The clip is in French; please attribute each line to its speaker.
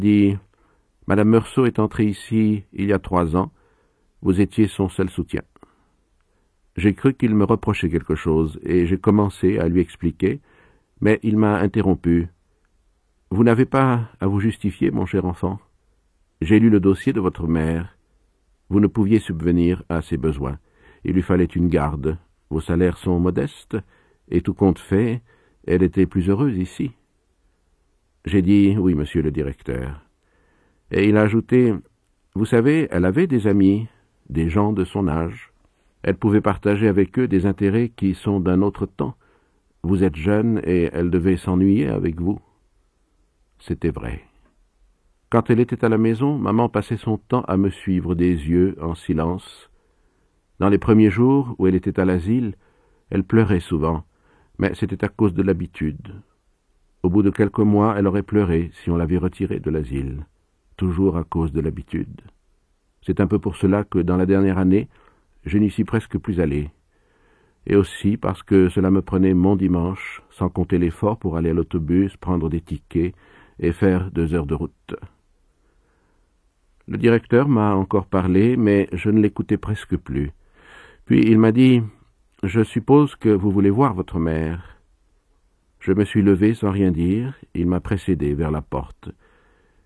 Speaker 1: dit « Madame Meursault est entrée ici il y a 3 ans. Vous étiez son seul soutien. » J'ai cru qu'il me reprochait quelque chose, et j'ai commencé à lui expliquer, mais il m'a interrompu. « Vous n'avez pas à vous justifier, mon cher enfant. J'ai lu le dossier de votre mère. Vous ne pouviez subvenir à ses besoins. Il lui fallait une garde. Vos salaires sont modestes, et tout compte fait, elle était plus heureuse ici. » J'ai dit « Oui, monsieur le directeur. » Et il a ajouté « Vous savez, elle avait des amis, des gens de son âge. Elle pouvait partager avec eux des intérêts qui sont d'un autre temps. Vous êtes jeune et elle devait s'ennuyer avec vous. » C'était vrai. Quand elle était à la maison, maman passait son temps à me suivre des yeux en silence. Dans les premiers jours où elle était à l'asile, elle pleurait souvent, mais c'était à cause de l'habitude. Au bout de quelques mois, elle aurait pleuré si on l'avait retirée de l'asile, toujours à cause de l'habitude. C'est un peu pour cela que, dans la dernière année, je n'y suis presque plus allé. Et aussi parce que cela me prenait mon dimanche, sans compter l'effort pour aller à l'autobus, prendre des tickets et faire 2 heures de route. Le directeur m'a encore parlé, mais je ne l'écoutais presque plus. Puis il m'a dit « Je suppose que vous voulez voir votre mère. » Je me suis levé sans rien dire, il m'a précédé vers la porte.